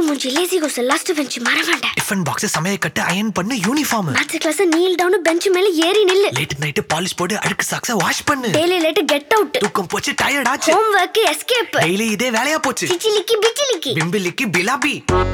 மூஞ்சி லேசி கோஸ் last bench மறவாண்ட டிஃபன் பாக்ஸ் சமையல் கட்டு அயன் பண்ணு uniform maths class kneel down bench மேல ஏறி நில்லு லேட் நைட் பாலிஷ் போட்டு அழுக்கு சாக்ஸ வாஷ் பண்ணு டெய்லி லேட் கெட் அவுட் தூக்கம் போச்சு டயர்ட் ஆச்சு ஹோம் வர்க் எஸ்கேப் டெய்லி இதே வேலையா போச்சு சிச்சிலிக்கி பிச்சிலிக்கி பிம்பிலிக்கி பிலாபி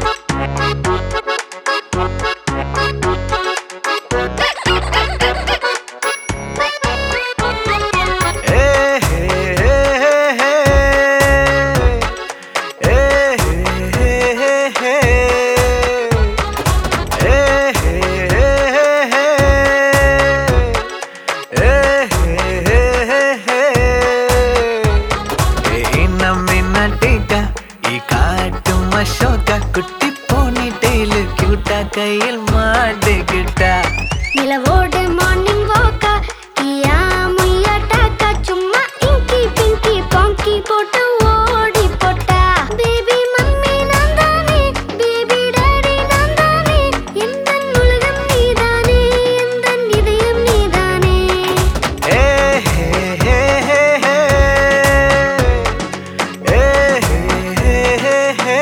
குட்டி போனி டெய்லு கியூட்டா கையில் மாட்டிக்கிட்டா நிலவோடு மார்னிங் வாக்கா கியா முய்யா டாக்கா சும்மா இங்கி பிங்கி பாங்கி போட்டு ஓடி போட்டா பேபி மம்மி நான் தானே பேபி டாடி நான் தானே எந்தன் உலகம் நீதானே எந்தன் இதயம் நீதானே ஏ ஹே ஹே ஹே ஹே ஏ ஹே ஹே ஹே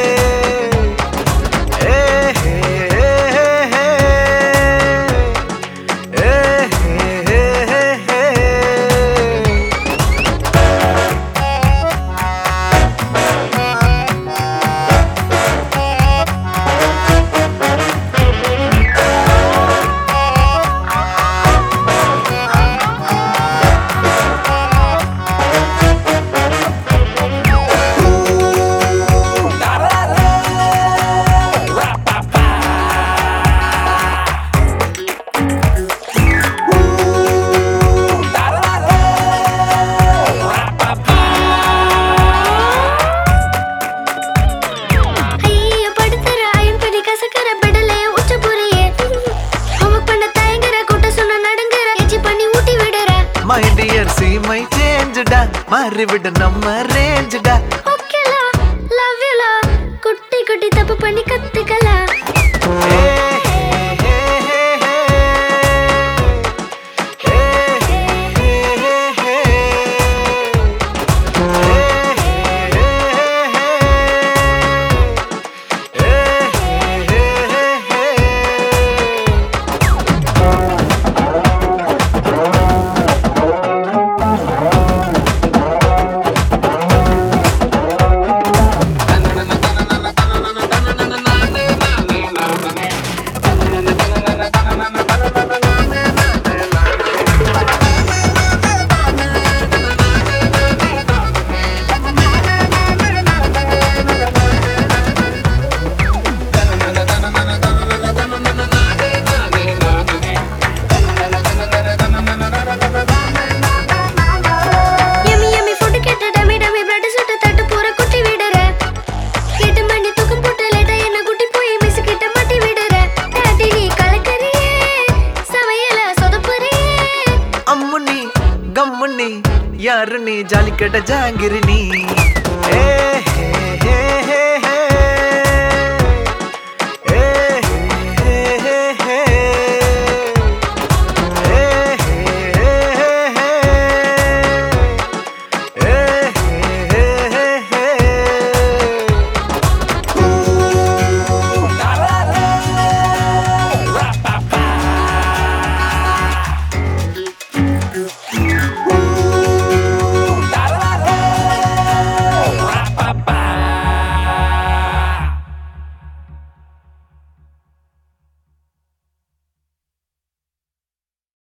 My dear, see my change da, மாறிவிட நம்ம range da. Okay la, love you la, குட்டி குட்டி தப்பு பண்ணி கத்துக்கலாம். गम्मुनी यार नी जाली कट जांगिर नी